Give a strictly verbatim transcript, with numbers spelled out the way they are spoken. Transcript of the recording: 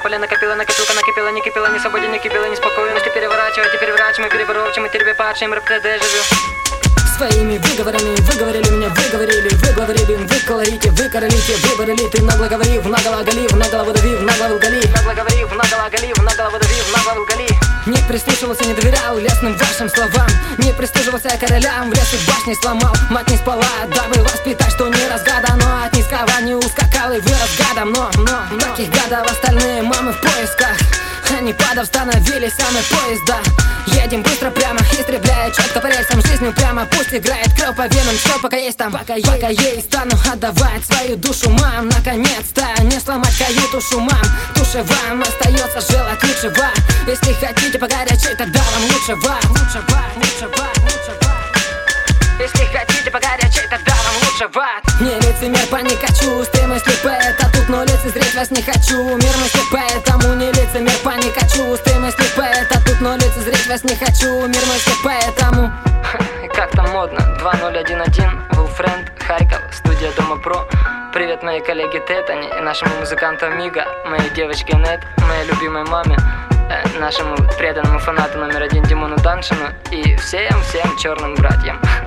накапали, накопила, накопилка, накипела, не кипела, не свободен, не кипела, не спокойности. Переворачивайте, переворачиваем, переборов, чем мы перебепачим, рэп-ТД живу. Своими выговорами выговорили меня, выговорили, вы говорили, вы колорите, вы королите, выбор элиты, нагло говорив, наголо оголив, на голову давив, нагло лгали, нагло говорив, наголо оголив, на голову давив, нагло лгали. Не прислушивался, не доверял лесным вашим словам, не прислуживался королям, в лес и башни сломал, мать не спала, дабы воспитать, что не разгадано, от низкого не ускакал и вырос гадом, но, но, таких гадов остальные мамы в поисках. Они падав становились сами поезда. Едем быстро прямо, истребляя четко по рельсам жизнью прямо. Пусть играет кровь по венам, что пока есть там. Пока, пока ей стану отдавать свою душу, мам. Наконец-то не сломать каюту шумам. Туше вам остается желать лучшего. Если хотите погорячей, тогда вам лучше вам. Лучше вам, лучше вам, лучше вам. Если хотите погорячей, тогда вам лучше в ад. Не лицемер, паника, чувствуй мысли поэта. Тут но лицезреть вас не хочу. Мир мысли поэтому не лицемер, паника, чувствуй мысли поэта. Тут но лицезреть вас не хочу. Мир мысли поэтому. Как там модно, два ноль один один, Вулфренд, Харьков, студия Дома Про. Привет моей коллеге Тетани и нашему музыканту Мига, моей девочке Нет, моей любимой маме, нашему преданному фанату номер один Димону Даншину и всем-всем черным братьям.